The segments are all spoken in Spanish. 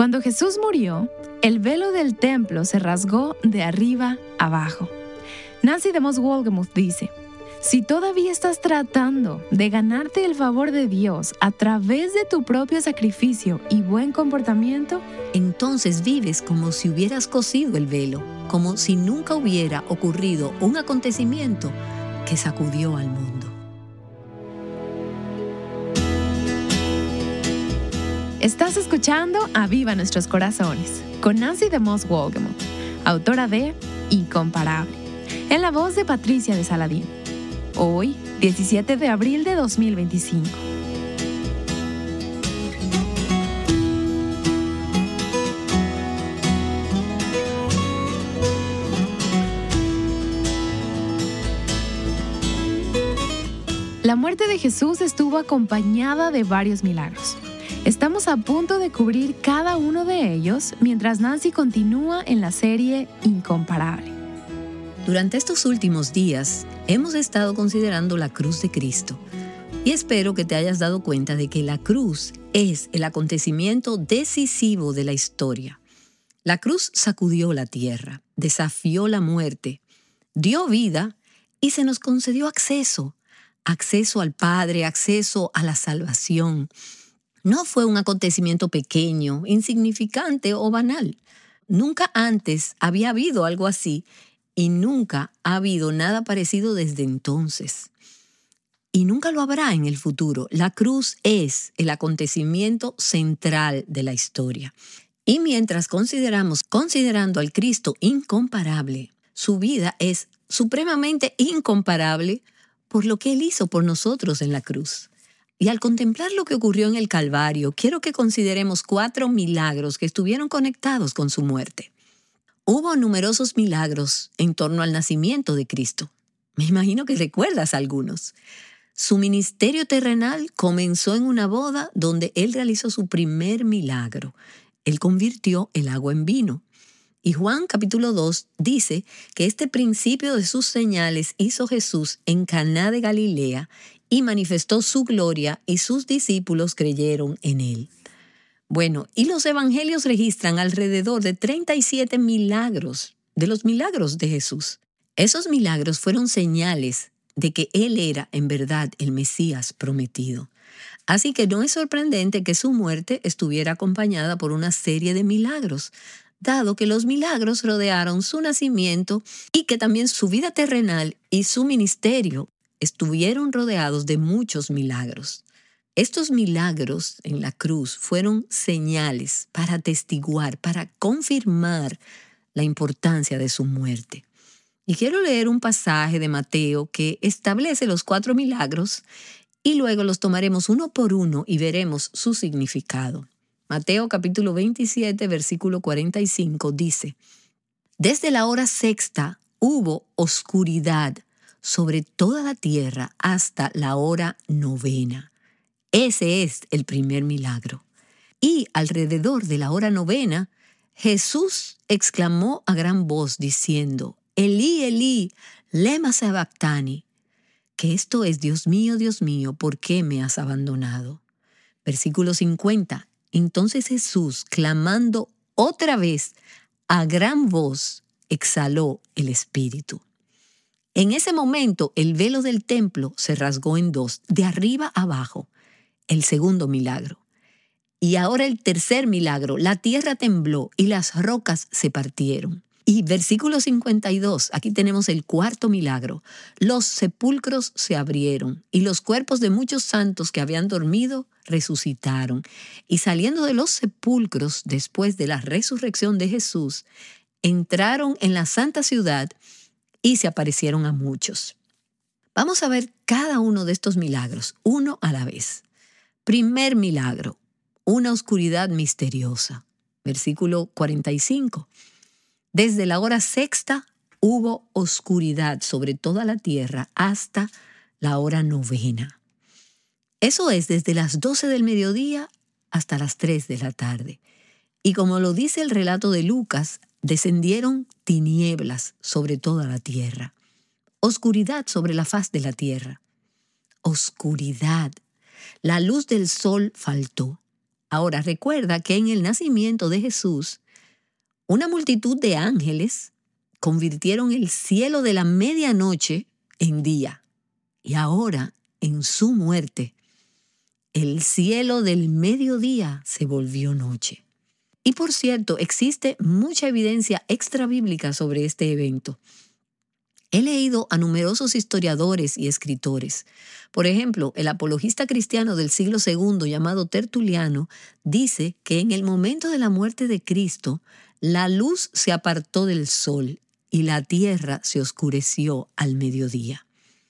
Cuando Jesús murió, el velo del templo se rasgó de arriba abajo. Nancy DeMoss Wolgemuth dice: si todavía estás tratando de ganarte el favor de Dios a través de tu propio sacrificio y buen comportamiento, entonces vives como si hubieras cosido el velo, como si nunca hubiera ocurrido un acontecimiento que sacudió al mundo. Estás escuchando Aviva Nuestros Corazones con Nancy DeMoss Wolgemuth, autora de Incomparable, en la voz de Patricia de Saladín. Hoy, 17 de abril de 2025. La muerte de Jesús estuvo acompañada de varios milagros. Estamos a punto de cubrir cada uno de ellos mientras Nancy continúa en la serie Incomparable. Durante estos últimos días hemos estado considerando la cruz de Cristo y espero que te hayas dado cuenta de que la cruz es el acontecimiento decisivo de la historia. La cruz sacudió la tierra, desafió la muerte, dio vida y se nos concedió acceso al Padre, acceso a la salvación. No fue un acontecimiento pequeño, insignificante o banal. Nunca antes había habido algo así y nunca ha habido nada parecido desde entonces. Y nunca lo habrá en el futuro. La cruz es el acontecimiento central de la historia. Y mientras considerando al Cristo incomparable, su vida es supremamente incomparable por lo que Él hizo por nosotros en la cruz. Y al contemplar lo que ocurrió en el Calvario, quiero que consideremos 4 milagros que estuvieron conectados con su muerte. Hubo numerosos milagros en torno al nacimiento de Cristo. Me imagino que recuerdas algunos. Su ministerio terrenal comenzó en una boda donde Él realizó su primer milagro. Él convirtió el agua en vino. Y Juan capítulo 2 dice que este principio de sus señales hizo Jesús en Caná de Galilea y manifestó su gloria y sus discípulos creyeron en Él. Bueno, y los evangelios registran alrededor de 37 milagros, de los milagros de Jesús. Esos milagros fueron señales de que Él era en verdad el Mesías prometido. Así que no es sorprendente que su muerte estuviera acompañada por una serie de milagros, dado que los milagros rodearon su nacimiento y que también su vida terrenal y su ministerio estuvieron rodeados de muchos milagros. Estos milagros en la cruz fueron señales para atestiguar, para confirmar la importancia de su muerte. Y quiero leer un pasaje de Mateo que establece los 4 milagros y luego los tomaremos uno por uno y veremos su significado. Mateo capítulo 27, versículo 45 dice: desde la hora sexta hubo oscuridad sobre toda la tierra hasta la hora novena. Ese es el primer milagro. Y alrededor de la hora novena, Jesús exclamó a gran voz diciendo: Elí, Elí, lema sabactani, que esto es: Dios mío, ¿por qué me has abandonado? Versículo 50. Entonces Jesús, clamando otra vez a gran voz, exhaló el espíritu. En ese momento el velo del templo se rasgó en 2, de arriba abajo. El segundo milagro. Y ahora el tercer milagro: la tierra tembló y las rocas se partieron. Y versículo 52, aquí tenemos el cuarto milagro: los sepulcros se abrieron y los cuerpos de muchos santos que habían dormido resucitaron. Y saliendo de los sepulcros después de la resurrección de Jesús, entraron en la santa ciudad y se aparecieron a muchos. Vamos a ver cada uno de estos milagros, uno a la vez. Primer milagro: una oscuridad misteriosa. Versículo 45. Desde la hora sexta hubo oscuridad sobre toda la tierra hasta la hora novena. Eso es desde las 12 del mediodía hasta las 3 de la tarde. Y como lo dice el relato de Lucas, descendieron tinieblas sobre toda la tierra. Oscuridad sobre la faz de la tierra. Oscuridad. La luz del sol faltó. Ahora, recuerda que en el nacimiento de Jesús, una multitud de ángeles convirtieron el cielo de la medianoche en día. Y ahora, en su muerte, el cielo del mediodía se volvió noche. Y por cierto, existe mucha evidencia extrabíblica sobre este evento. He leído a numerosos historiadores y escritores. Por ejemplo, el apologista cristiano del siglo II llamado Tertuliano dice que en el momento de la muerte de Cristo, la luz se apartó del sol y la tierra se oscureció al mediodía.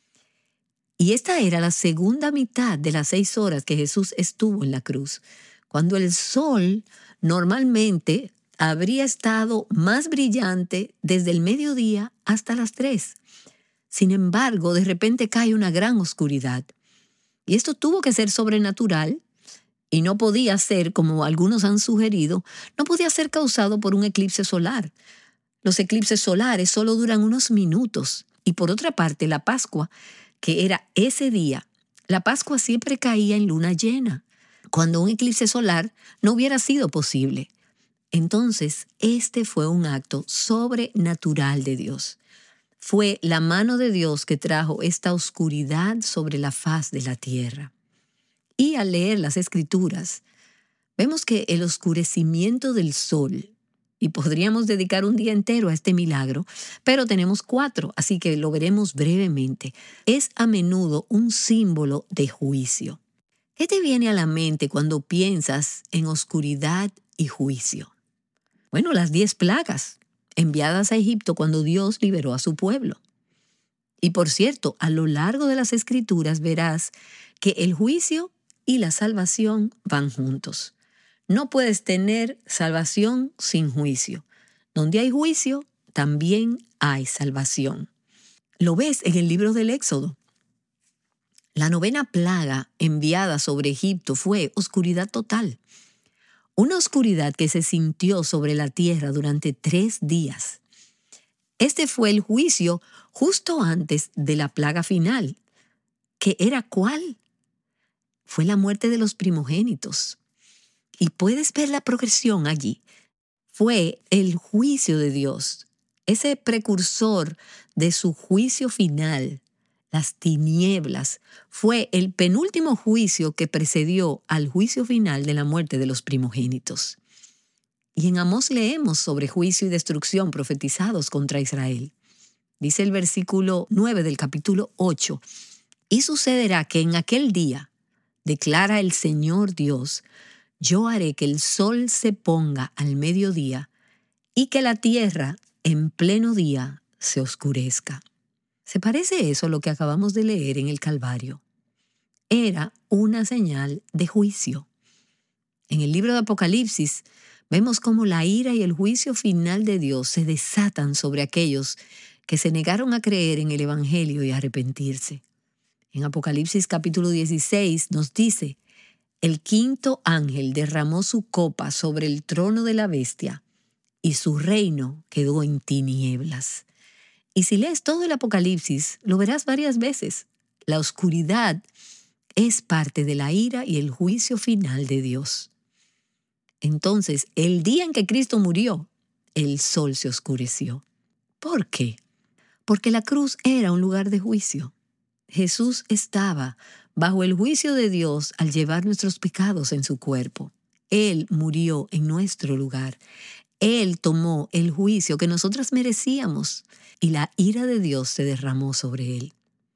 Y esta era la segunda mitad de las 6 horas que Jesús estuvo en la cruz, cuando el sol normalmente habría estado más brillante desde el mediodía hasta las 3. Sin embargo, de repente cae una gran oscuridad. Y esto tuvo que ser sobrenatural y no podía ser, como algunos han sugerido, no podía ser causado por un eclipse solar. Los eclipses solares solo duran unos minutos. Y por otra parte, la Pascua, que era ese día, la Pascua siempre caía en luna llena, cuando un eclipse solar no hubiera sido posible. Entonces, este fue un acto sobrenatural de Dios. Fue la mano de Dios que trajo esta oscuridad sobre la faz de la tierra. Y al leer las Escrituras, vemos que el oscurecimiento del sol, y podríamos dedicar un día entero a este milagro, pero tenemos 4, así que lo veremos brevemente, es a menudo un símbolo de juicio. ¿Qué te viene a la mente cuando piensas en oscuridad y juicio? Bueno, las 10 plagas enviadas a Egipto cuando Dios liberó a su pueblo. Y por cierto, a lo largo de las Escrituras verás que el juicio y la salvación van juntos. No puedes tener salvación sin juicio. Donde hay juicio, también hay salvación. Lo ves en el libro del Éxodo. La 9ª plaga enviada sobre Egipto fue oscuridad total. Una oscuridad que se sintió sobre la tierra durante 3 días. Este fue el juicio justo antes de la plaga final. ¿Qué era cuál? Fue la muerte de los primogénitos. Y puedes ver la progresión allí. Fue el juicio de Dios, ese precursor de su juicio final. Las tinieblas fue el penúltimo juicio que precedió al juicio final de la muerte de los primogénitos. Y en Amós leemos sobre juicio y destrucción profetizados contra Israel. Dice el versículo 9 del capítulo 8, «Y sucederá que en aquel día, declara el Señor Dios, yo haré que el sol se ponga al mediodía y que la tierra en pleno día se oscurezca». ¿Se parece eso a lo que acabamos de leer en el Calvario? Era una señal de juicio. En el libro de Apocalipsis vemos cómo la ira y el juicio final de Dios se desatan sobre aquellos que se negaron a creer en el Evangelio y a arrepentirse. En Apocalipsis capítulo 16 nos dice, «El 5º ángel derramó su copa sobre el trono de la bestia y su reino quedó en tinieblas». Y si lees todo el Apocalipsis, lo verás varias veces. La oscuridad es parte de la ira y el juicio final de Dios. Entonces, el día en que Cristo murió, el sol se oscureció. ¿Por qué? Porque la cruz era un lugar de juicio. Jesús estaba bajo el juicio de Dios al llevar nuestros pecados en su cuerpo. Él murió en nuestro lugar. Él tomó el juicio que nosotras merecíamos y la ira de Dios se derramó sobre él.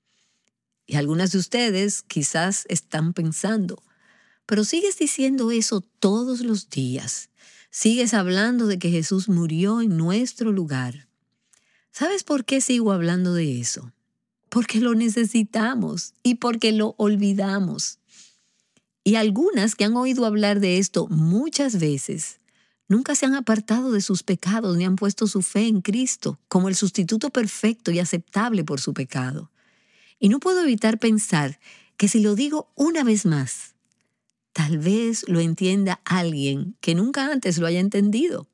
Y algunas de ustedes quizás están pensando, pero sigues diciendo eso todos los días. Sigues hablando de que Jesús murió en nuestro lugar. ¿Sabes por qué sigo hablando de eso? Porque lo necesitamos y porque lo olvidamos. Y algunas que han oído hablar de esto muchas veces, nunca se han apartado de sus pecados ni han puesto su fe en Cristo como el sustituto perfecto y aceptable por su pecado. Y no puedo evitar pensar que si lo digo una vez más, tal vez lo entienda alguien que nunca antes lo haya entendido.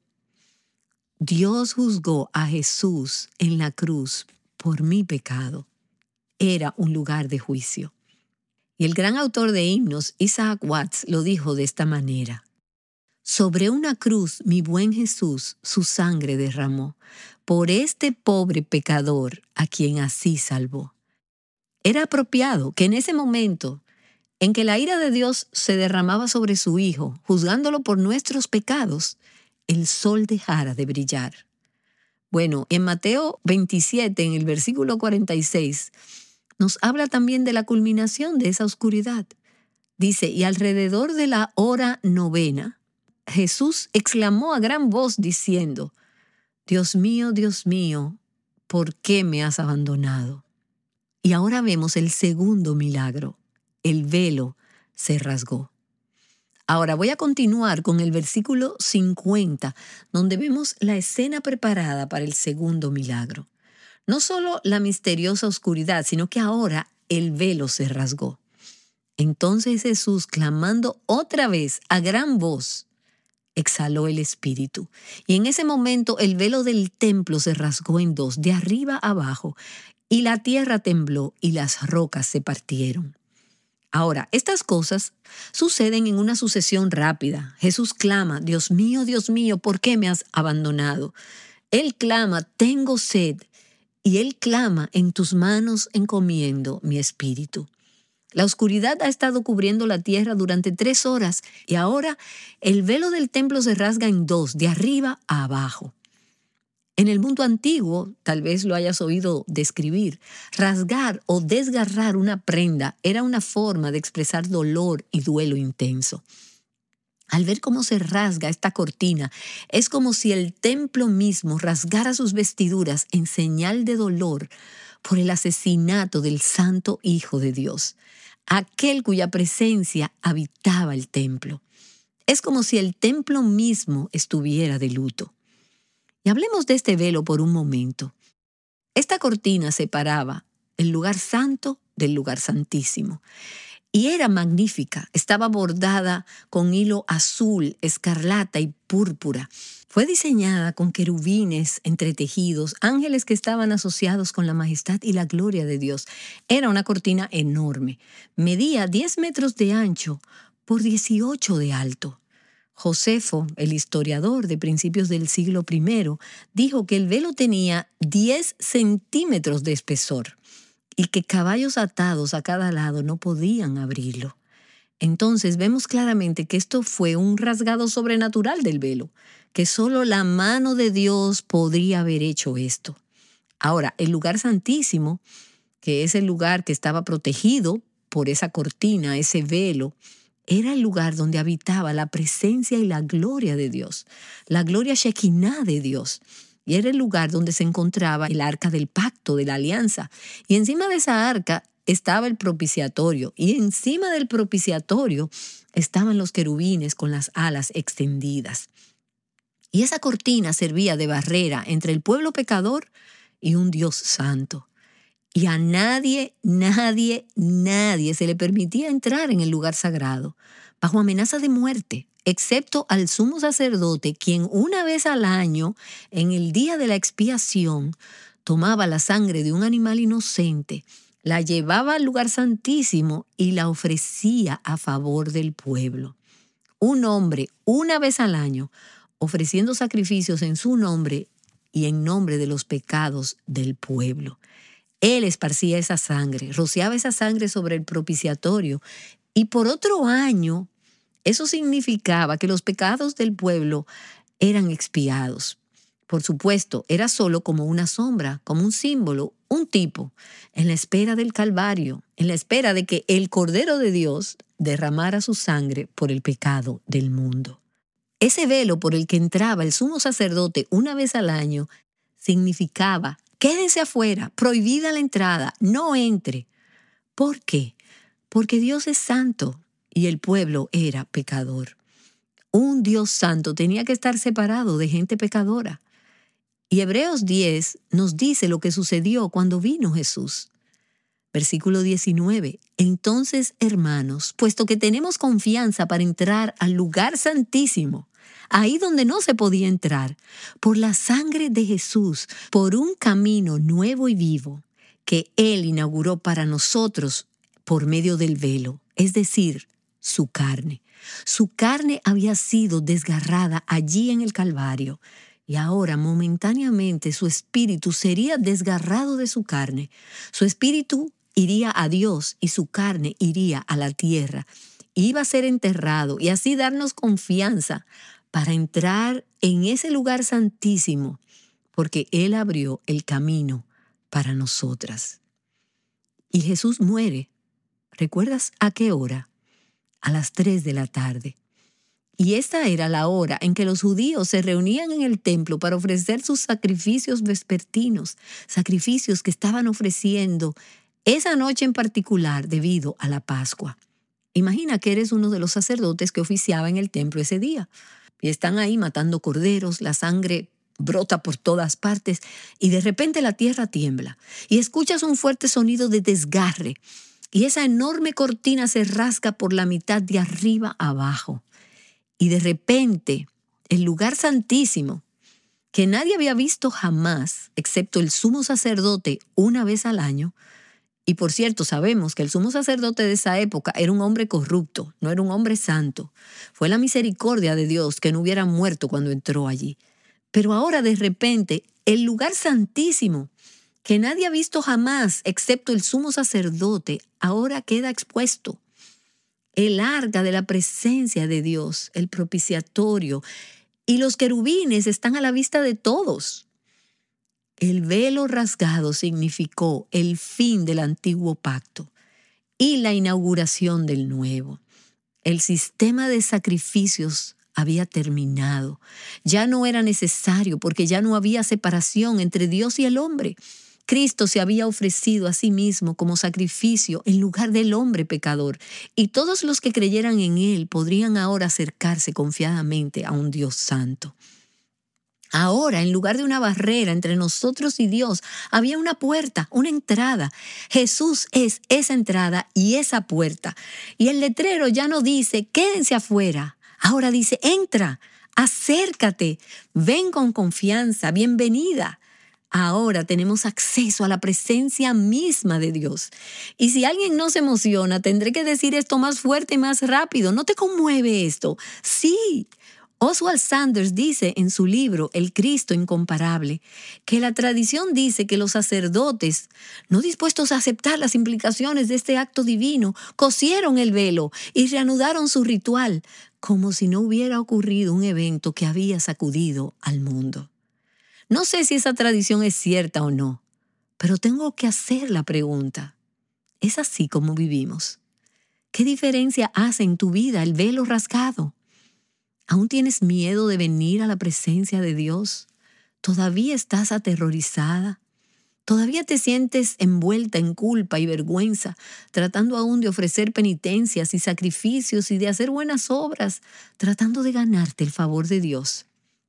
Dios juzgó a Jesús en la cruz por mi pecado. Era un lugar de juicio. Y el gran autor de himnos, Isaac Watts, lo dijo de esta manera: sobre una cruz mi buen Jesús su sangre derramó, por este pobre pecador a quien así salvó. Era apropiado que en ese momento en que la ira de Dios se derramaba sobre su Hijo, juzgándolo por nuestros pecados, el sol dejara de brillar. Bueno, en Mateo 27, en el versículo 46, nos habla también de la culminación de esa oscuridad. Dice: y alrededor de la hora 9, Jesús exclamó a gran voz diciendo: Dios mío, ¿por qué me has abandonado? Y ahora vemos el segundo milagro. El velo se rasgó. Ahora voy a continuar con el versículo 50, donde vemos la escena preparada para el segundo milagro. No solo la misteriosa oscuridad, sino que ahora el velo se rasgó. Entonces Jesús, clamando otra vez a gran voz, exhaló el espíritu. Y en ese momento el velo del templo se rasgó en dos, de arriba a abajo, y la tierra tembló y las rocas se partieron. Ahora, estas cosas suceden en una sucesión rápida. Jesús clama: Dios mío, ¿por qué me has abandonado? Él clama: tengo sed. Y Él clama: en tus manos encomiendo mi espíritu. La oscuridad ha estado cubriendo la tierra durante 3 horas y ahora el velo del templo se rasga en dos, de arriba a abajo. En el mundo antiguo, tal vez lo hayas oído describir, rasgar o desgarrar una prenda era una forma de expresar dolor y duelo intenso. Al ver cómo se rasga esta cortina, es como si el templo mismo rasgara sus vestiduras en señal de dolor por el asesinato del Santo Hijo de Dios, aquel cuya presencia habitaba el templo. Es como si el templo mismo estuviera de luto. Y hablemos de este velo por un momento. Esta cortina separaba el lugar santo del lugar santísimo. Y era magnífica, estaba bordada con hilo azul, escarlata y púrpura. Fue diseñada con querubines entretejidos, ángeles que estaban asociados con la majestad y la gloria de Dios. Era una cortina enorme. Medía 10 metros de ancho por 18 de alto. Josefo, el historiador de principios del siglo I, dijo que el velo tenía 10 centímetros de espesor y que caballos atados a cada lado no podían abrirlo. Entonces vemos claramente que esto fue un rasgado sobrenatural del velo, que solo la mano de Dios podría haber hecho esto. Ahora, el lugar santísimo, que es el lugar que estaba protegido por esa cortina, ese velo, era el lugar donde habitaba la presencia y la gloria de Dios, la gloria Shekinah de Dios. Y era el lugar donde se encontraba el arca del pacto, de la alianza. Y encima de esa arca estaba el propiciatorio. Y encima del propiciatorio estaban los querubines con las alas extendidas. Y esa cortina servía de barrera entre el pueblo pecador y un Dios santo. Y a nadie se le permitía entrar en el lugar sagrado, bajo amenaza de muerte, excepto al sumo sacerdote, quien una vez al año, en el día de la expiación, tomaba la sangre de un animal inocente, la llevaba al lugar santísimo y la ofrecía a favor del pueblo. Un hombre, una vez al año, ofreciendo sacrificios en su nombre y en nombre de los pecados del pueblo. Él esparcía esa sangre, rociaba esa sangre sobre el propiciatorio y por otro año eso significaba que los pecados del pueblo eran expiados. Por supuesto, era solo como una sombra, como un símbolo, un tipo, en la espera del Calvario, en la espera de que el Cordero de Dios derramara su sangre por el pecado del mundo. Ese velo por el que entraba el sumo sacerdote una vez al año significaba: quédense afuera, prohibida la entrada, no entre. ¿Por qué? Porque Dios es santo y el pueblo era pecador. Un Dios santo tenía que estar separado de gente pecadora. Y Hebreos 10 nos dice lo que sucedió cuando vino Jesús. Versículo 19. Entonces, hermanos, puesto que tenemos confianza para entrar al lugar santísimo, ahí donde no se podía entrar, por la sangre de Jesús, por un camino nuevo y vivo que Él inauguró para nosotros por medio del velo, es decir, su carne. Su carne había sido desgarrada allí en el Calvario y ahora momentáneamente su espíritu sería desgarrado de su carne. Su espíritu iría a Dios y su carne iría a la tierra. Iba a ser enterrado y así darnos confianza para entrar en ese lugar santísimo, porque Él abrió el camino para nosotras. Y Jesús muere. ¿Recuerdas a qué hora? A las 3 de la tarde. Y esta era la hora en que los judíos se reunían en el templo para ofrecer sus sacrificios vespertinos, sacrificios que estaban ofreciendo esa noche en particular debido a la Pascua. Imagina que eres uno de los sacerdotes que oficiaba en el templo ese día. Y están ahí matando corderos, la sangre brota por todas partes y de repente la tierra tiembla y escuchas un fuerte sonido de desgarre y esa enorme cortina se rasga por la mitad de arriba abajo. Y de repente el lugar santísimo, que nadie había visto jamás, excepto el sumo sacerdote una vez al año, y por cierto sabemos que el sumo sacerdote de esa época era un hombre corrupto, no era un hombre santo. Fue la misericordia de Dios que no hubiera muerto cuando entró allí. Pero ahora de repente el lugar santísimo, que nadie ha visto jamás excepto el sumo sacerdote, ahora queda expuesto. El arca de la presencia de Dios, el propiciatorio, y los querubines están a la vista de todos. El velo rasgado significó el fin del antiguo pacto y la inauguración del nuevo. El sistema de sacrificios había terminado. Ya no era necesario porque ya no había separación entre Dios y el hombre. Cristo se había ofrecido a sí mismo como sacrificio en lugar del hombre pecador, y todos los que creyeran en Él podrían ahora acercarse confiadamente a un Dios santo. Ahora, en lugar de una barrera entre nosotros y Dios, había una puerta, una entrada. Jesús es esa entrada y esa puerta. Y el letrero ya no dice, quédense afuera. Ahora dice, entra, acércate, ven con confianza, bienvenida. Ahora tenemos acceso a la presencia misma de Dios. Y si alguien no se emociona, tendré que decir esto más fuerte y más rápido. ¿No te conmueve esto? Sí. Oswald Sanders dice en su libro El Cristo Incomparable que la tradición dice que los sacerdotes, no dispuestos a aceptar las implicaciones de este acto divino, cosieron el velo y reanudaron su ritual, como si no hubiera ocurrido un evento que había sacudido al mundo. No sé si esa tradición es cierta o no, pero tengo que hacer la pregunta. ¿Es así como vivimos? ¿Qué diferencia hace en tu vida el velo rasgado? ¿Aún tienes miedo de venir a la presencia de Dios? ¿Todavía estás aterrorizada? ¿Todavía te sientes envuelta en culpa y vergüenza, tratando aún de ofrecer penitencias y sacrificios y de hacer buenas obras, tratando de ganarte el favor de Dios?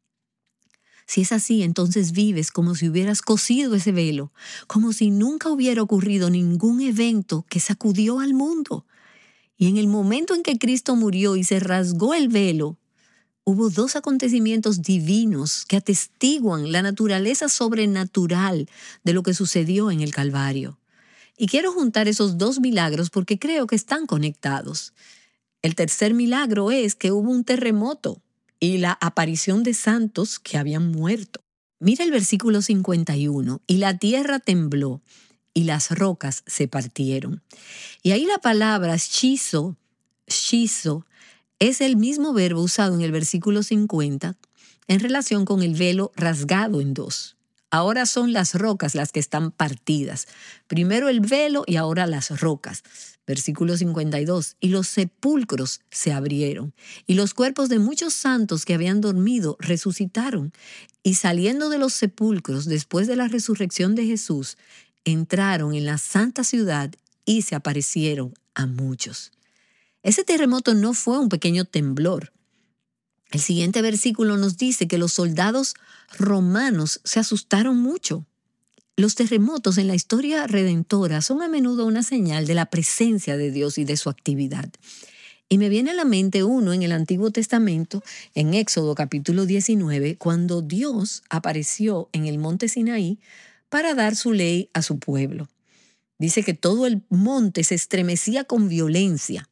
Si es así, entonces vives como si hubieras cosido ese velo, como si nunca hubiera ocurrido ningún evento que sacudió al mundo. Y en el momento en que Cristo murió y se rasgó el velo, hubo dos acontecimientos divinos que atestiguan la naturaleza sobrenatural de lo que sucedió en el Calvario. Y quiero juntar esos dos milagros porque creo que están conectados. El tercer milagro es que hubo un terremoto y la aparición de santos que habían muerto. Mira el versículo 51. Y la tierra tembló y las rocas se partieron. Y ahí la palabra shizo, es el mismo verbo usado en el versículo 50 en relación con el velo rasgado en dos. Ahora son las rocas las que están partidas. Primero el velo y ahora las rocas. Versículo 52. Y los sepulcros se abrieron, y los cuerpos de muchos santos que habían dormido resucitaron. Y saliendo de los sepulcros después de la resurrección de Jesús, entraron en la santa ciudad y se aparecieron a muchos. Ese terremoto no fue un pequeño temblor. El siguiente versículo nos dice que los soldados romanos se asustaron mucho. Los terremotos en la historia redentora son a menudo una señal de la presencia de Dios y de su actividad. Y me viene a la mente uno en el Antiguo Testamento, en Éxodo capítulo 19, cuando Dios apareció en el monte Sinaí para dar su ley a su pueblo. Dice que todo el monte se estremecía con violencia.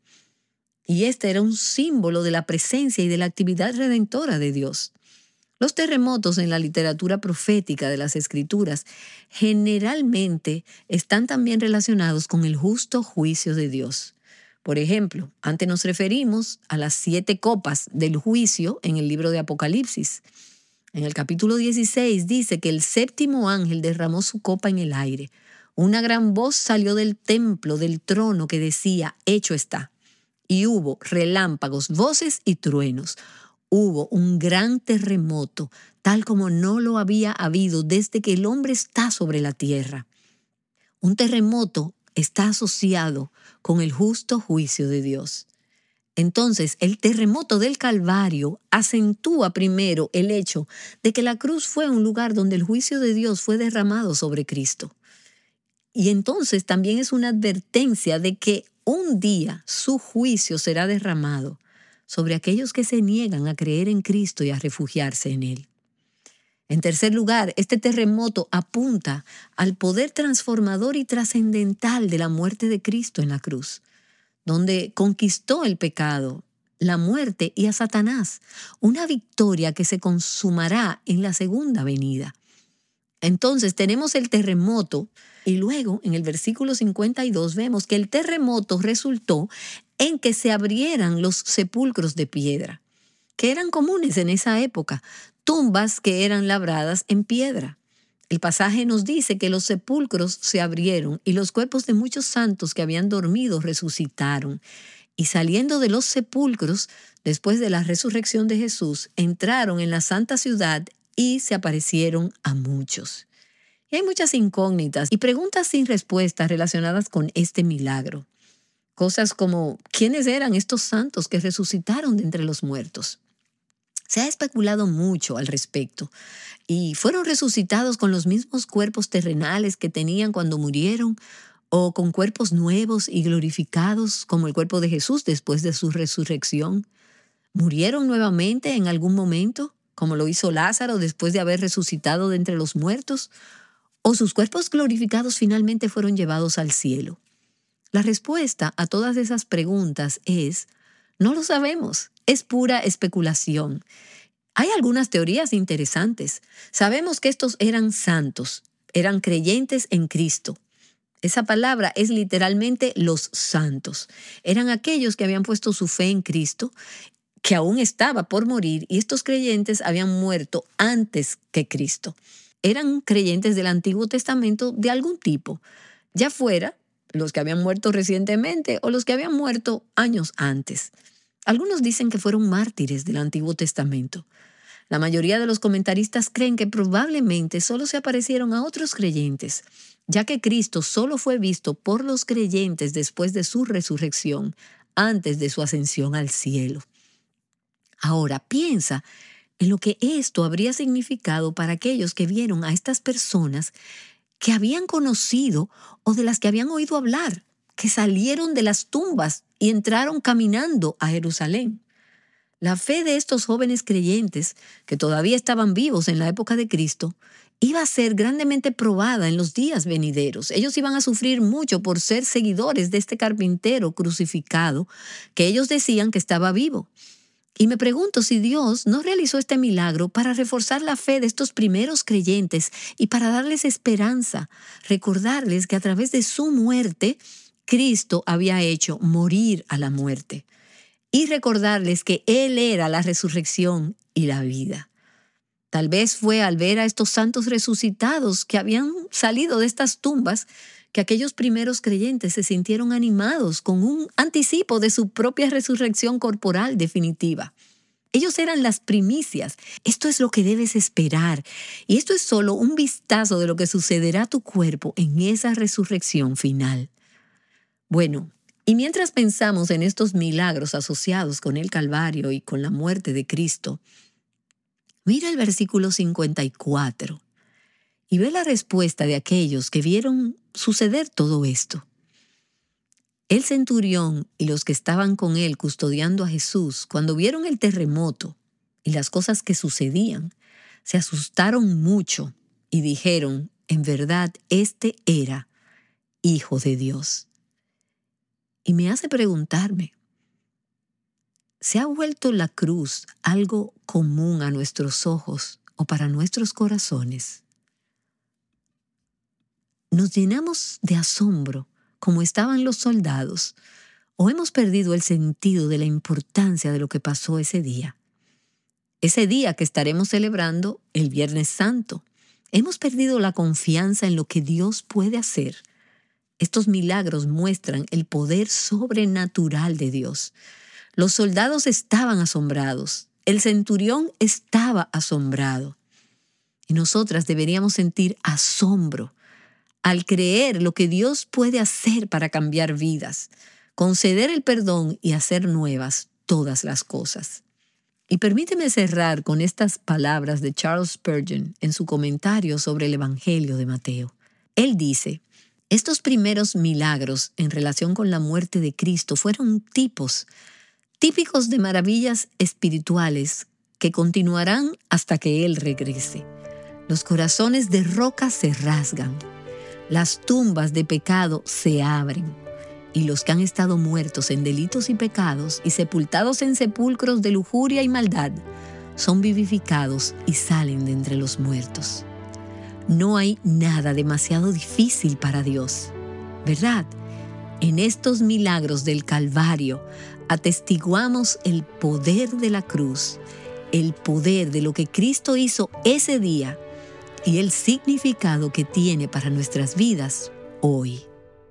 Y este era un símbolo de la presencia y de la actividad redentora de Dios. Los terremotos en la literatura profética de las Escrituras generalmente están también relacionados con el justo juicio de Dios. Por ejemplo, antes nos referimos a las 7 copas del juicio en el libro de Apocalipsis. En el capítulo 16 dice que el 7º ángel derramó su copa en el aire. Una gran voz salió del templo, del trono, que decía: hecho está. Y hubo relámpagos, voces y truenos. Hubo un gran terremoto, tal como no lo había habido desde que el hombre está sobre la tierra. Un terremoto está asociado con el justo juicio de Dios. Entonces, el terremoto del Calvario acentúa primero el hecho de que la cruz fue un lugar donde el juicio de Dios fue derramado sobre Cristo. Y entonces también es una advertencia de que un día su juicio será derramado sobre aquellos que se niegan a creer en Cristo y a refugiarse en Él. En tercer lugar, este terremoto apunta al poder transformador y trascendental de la muerte de Cristo en la cruz, donde conquistó el pecado, la muerte y a Satanás, una victoria que se consumará en la segunda venida. Entonces tenemos el terremoto y luego en el versículo 52 vemos que el terremoto resultó en que se abrieran los sepulcros de piedra, que eran comunes en esa época, tumbas que eran labradas en piedra. El pasaje nos dice que los sepulcros se abrieron y los cuerpos de muchos santos que habían dormido resucitaron. Y saliendo de los sepulcros, después de la resurrección de Jesús, entraron en la santa ciudad y se aparecieron a muchos. Y hay muchas incógnitas y preguntas sin respuesta relacionadas con este milagro. Cosas como, ¿quiénes eran estos santos que resucitaron de entre los muertos? Se ha especulado mucho al respecto y fueron resucitados con los mismos cuerpos terrenales que tenían cuando murieron o con cuerpos nuevos y glorificados como el cuerpo de Jesús después de su resurrección. ¿Murieron nuevamente en algún momento, como lo hizo Lázaro después de haber resucitado de entre los muertos? ¿O sus cuerpos glorificados finalmente fueron llevados al cielo? La respuesta a todas esas preguntas es: no lo sabemos, es pura especulación. Hay algunas teorías interesantes. Sabemos que estos eran santos, eran creyentes en Cristo. Esa palabra es literalmente los santos. Eran aquellos que habían puesto su fe en Cristo, que aún estaba por morir, y estos creyentes habían muerto antes que Cristo. Eran creyentes del Antiguo Testamento de algún tipo, ya fuera los que habían muerto recientemente o los que habían muerto años antes. Algunos dicen que fueron mártires del Antiguo Testamento. La mayoría de los comentaristas creen que probablemente solo se aparecieron a otros creyentes, ya que Cristo solo fue visto por los creyentes después de su resurrección, antes de su ascensión al cielo. Ahora piensa en lo que esto habría significado para aquellos que vieron a estas personas que habían conocido o de las que habían oído hablar, que salieron de las tumbas y entraron caminando a Jerusalén. La fe de estos jóvenes creyentes, que todavía estaban vivos en la época de Cristo, iba a ser grandemente probada en los días venideros. Ellos iban a sufrir mucho por ser seguidores de este carpintero crucificado que ellos decían que estaba vivo. Y me pregunto si Dios no realizó este milagro para reforzar la fe de estos primeros creyentes y para darles esperanza, recordarles que a través de su muerte, Cristo había hecho morir a la muerte, y recordarles que Él era la resurrección y la vida. Tal vez fue al ver a estos santos resucitados que habían salido de estas tumbas que aquellos primeros creyentes se sintieron animados con un anticipo de su propia resurrección corporal definitiva. Ellos eran las primicias. Esto es lo que debes esperar. Y esto es solo un vistazo de lo que sucederá a tu cuerpo en esa resurrección final. Bueno, y mientras pensamos en estos milagros asociados con el Calvario y con la muerte de Cristo, mira el versículo 54 y ve la respuesta de aquellos que vieron suceder todo esto. El centurión y los que estaban con él custodiando a Jesús, cuando vieron el terremoto y las cosas que sucedían, se asustaron mucho y dijeron: en verdad, este era Hijo de Dios. Y me hace preguntarme, ¿se ha vuelto la cruz algo común a nuestros ojos o para nuestros corazones? ¿Nos llenamos de asombro como estaban los soldados o hemos perdido el sentido de la importancia de lo que pasó ese día? Ese día que estaremos celebrando el Viernes Santo. Hemos perdido la confianza en lo que Dios puede hacer. Estos milagros muestran el poder sobrenatural de Dios. Los soldados estaban asombrados. El centurión estaba asombrado. Y nosotras deberíamos sentir asombro al creer lo que Dios puede hacer para cambiar vidas, conceder el perdón y hacer nuevas todas las cosas. Y permíteme cerrar con estas palabras de Charles Spurgeon en su comentario sobre el Evangelio de Mateo. Él dice, estos primeros milagros en relación con la muerte de Cristo fueron típicos de maravillas espirituales que continuarán hasta que Él regrese. Los corazones de roca se rasgan, las tumbas de pecado se abren. Y los que han estado muertos en delitos y pecados y sepultados en sepulcros de lujuria y maldad, son vivificados y salen de entre los muertos. No hay nada demasiado difícil para Dios, ¿verdad? En estos milagros del Calvario atestiguamos el poder de la cruz, el poder de lo que Cristo hizo ese día y el significado que tiene para nuestras vidas hoy.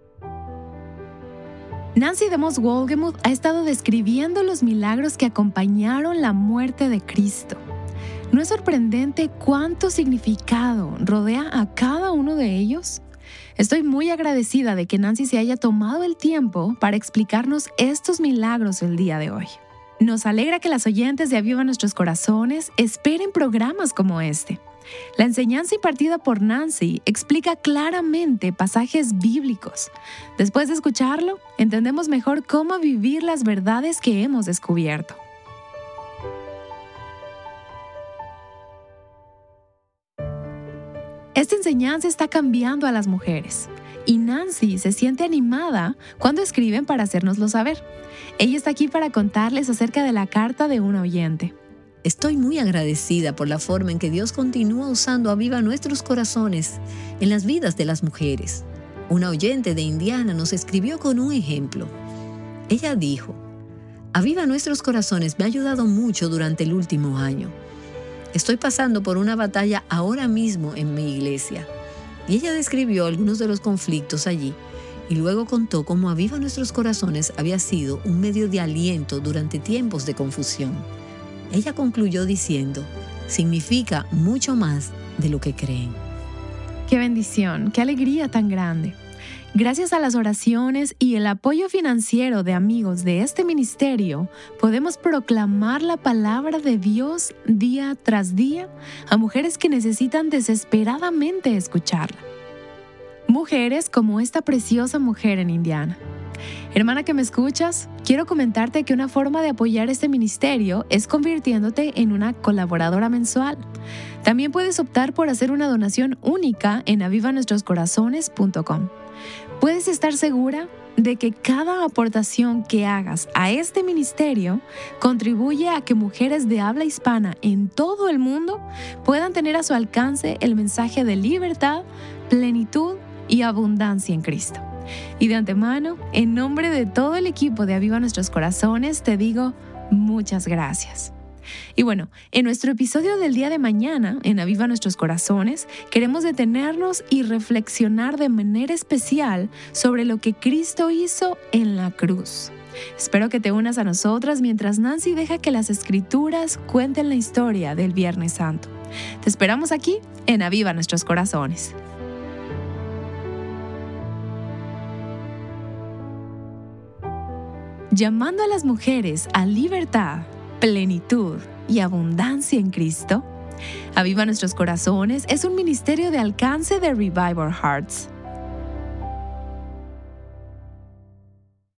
Nancy DeMoss Wolgemuth ha estado describiendo los milagros que acompañaron la muerte de Cristo. ¿No es sorprendente cuánto significado rodea a cada uno de ellos? Estoy muy agradecida de que Nancy se haya tomado el tiempo para explicarnos estos milagros el día de hoy. Nos alegra que las oyentes de Aviva Nuestros Corazones esperen programas como este. La enseñanza impartida por Nancy explica claramente pasajes bíblicos. Después de escucharlo, entendemos mejor cómo vivir las verdades que hemos descubierto. Esta enseñanza está cambiando a las mujeres y Nancy se siente animada cuando escriben para hacérnoslo saber. Ella está aquí para contarles acerca de la carta de una oyente. Estoy muy agradecida por la forma en que Dios continúa usando Aviva Nuestros Corazones en las vidas de las mujeres. Una oyente de Indiana nos escribió con un ejemplo. Ella dijo, Aviva Nuestros Corazones me ha ayudado mucho durante el último año. Estoy pasando por una batalla ahora mismo en mi iglesia. Y ella describió algunos de los conflictos allí y luego contó cómo Aviva Nuestros Corazones había sido un medio de aliento durante tiempos de confusión. Ella concluyó diciendo, significa mucho más de lo que creen. ¡Qué bendición! ¡Qué alegría tan grande! Gracias a las oraciones y el apoyo financiero de amigos de este ministerio, podemos proclamar la palabra de Dios día tras día a mujeres que necesitan desesperadamente escucharla. Mujeres como esta preciosa mujer en Indiana. Hermana que me escuchas, quiero comentarte que una forma de apoyar este ministerio es convirtiéndote en una colaboradora mensual. También puedes optar por hacer una donación única en avivanuestroscorazones.com. Puedes estar segura de que cada aportación que hagas a este ministerio contribuye a que mujeres de habla hispana en todo el mundo puedan tener a su alcance el mensaje de libertad, plenitud y abundancia en Cristo. Y de antemano, en nombre de todo el equipo de Aviva Nuestros Corazones, te digo muchas gracias. Y bueno, en nuestro episodio del día de mañana, en Aviva Nuestros Corazones, queremos detenernos y reflexionar de manera especial sobre lo que Cristo hizo en la cruz. Espero que te unas a nosotras mientras Nancy deja que las Escrituras cuenten la historia del Viernes Santo. Te esperamos aquí en Aviva Nuestros Corazones. Llamando a las mujeres a libertad, plenitud y abundancia en Cristo, Aviva Nuestros Corazones es un ministerio de alcance de Revive Our Hearts.